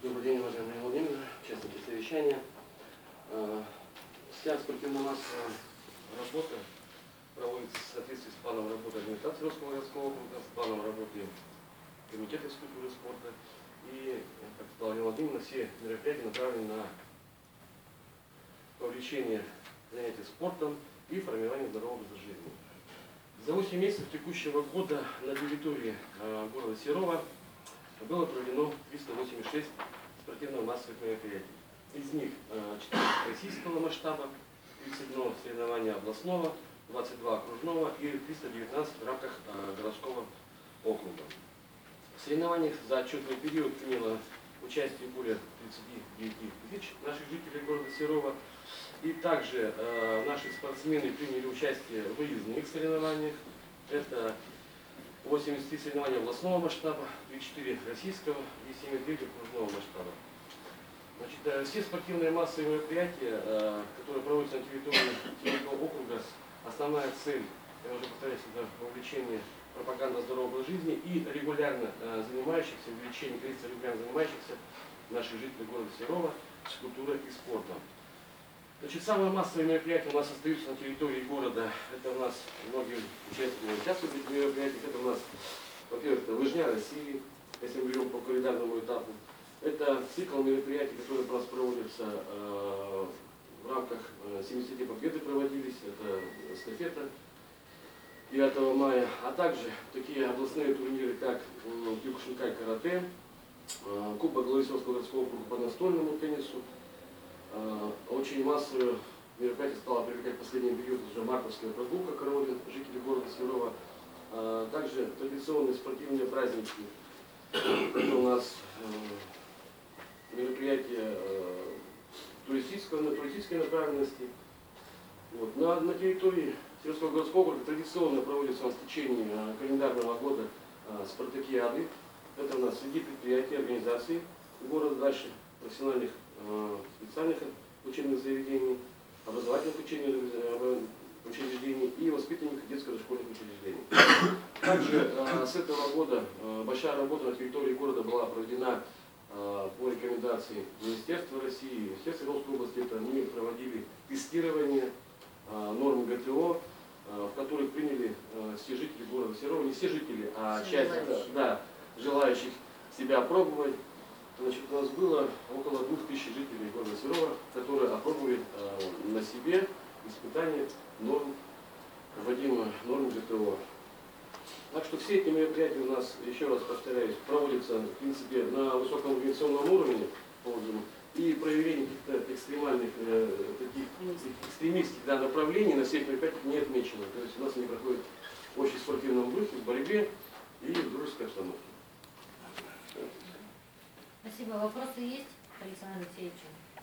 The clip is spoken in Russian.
Добрый день, уважаемые Владимир, участники совещания. Вся спортивно-массовая работа проводится в соответствии с планом работы администрации Русского городского округа, с планом работы комитета физкультуры и спорта. И, как сказал Владимир, все мероприятия направлены на повлечение занятий спортом и формирование здорового образа жизни. За 8 месяцев текущего года на территории города Серова было проведено 386 спортивно-массовых мероприятий. Из них 4 российского масштаба, 31 соревнования областного, 22 окружного и 319 в рамках городского округа. В соревнованиях за отчетный период приняло участие более 39 тысяч наших жителей города Серова. И также наши спортсмены приняли участие в выездных соревнованиях. Это 83 соревнования областного масштаба, 34 российского и 79 окружного масштаба. Значит, все спортивные массовые мероприятия, которые проводятся на территории Терекова округа, основная цель, я уже повторяюсь, это вовлечение пропаганда здорового образа жизни и регулярно занимающихся, увеличение количества регулярно занимающихся наших жителей города Серова физкультурой и спортом. Значит, самые массовые мероприятия у нас остаются на территории города. Это у нас многие участвуют в этих мероприятиях. Это у нас, во-первых, это лыжня России, если мы берем по календарному этапу. Это цикл мероприятий, которые у нас проводятся в рамках 70-летия Победы проводились. Это эстафета 9 мая, а также такие областные турниры, как Киокушинкай карате, Кубок главы Сельского городского округа по настольному теннису. Очень массовое мероприятие стало привлекать в последний период уже мартовская прогулка караоли жителей города Серова. Также традиционные спортивные праздники. Это у нас мероприятие туристической направленности. Вот. На территории Сельского городского округа традиционно проводится у нас в течение календарного года спартакиады. Это у нас среди предприятий, организаций города, дальше профессиональных специальных учебных заведений, образовательных учреждений и воспитанников детско-дошкольных учреждений. Также с этого года большая работа на территории города была проведена по рекомендации Министерства России, Министерства Ростовской области. Это они проводили тестирование норм ГТО, в которых приняли все жители города Серова, не все жители, а часть желающих себя опробовать. Значит, у нас было около 2000 жителей города Серова, которые опробовали на себе испытание норм, вводимых норм ГТО. Так что все эти мероприятия у нас, еще раз повторяюсь, проводятся в принципе на высоком организационном уровне, и проявление каких-то экстремальных, таких экстремистских направлений на всех мероприятиях не отмечено. То есть у нас они проходят в очень спортивном духе, в борьбе и в дружеской обстановке. Спасибо. Вопросы есть, Александр Алексеевич?